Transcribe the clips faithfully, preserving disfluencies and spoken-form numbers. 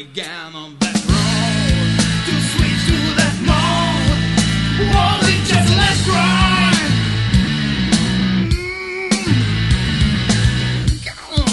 again on that road to switch to that mode. Was it just less dry? Mm. Come on.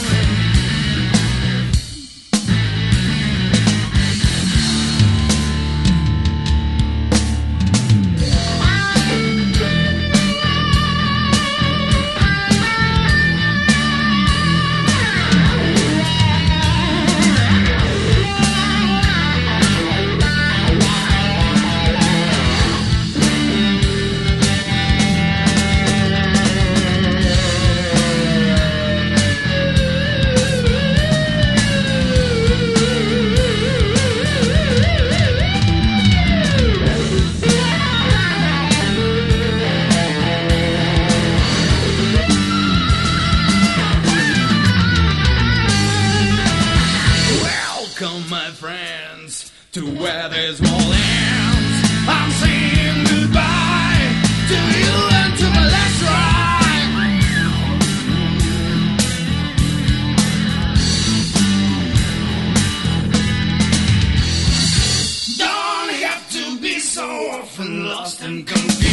Welcome, my friends, to where there's more lands. I'm saying goodbye to you and to my last ride. Don't have to be so often lost and confused.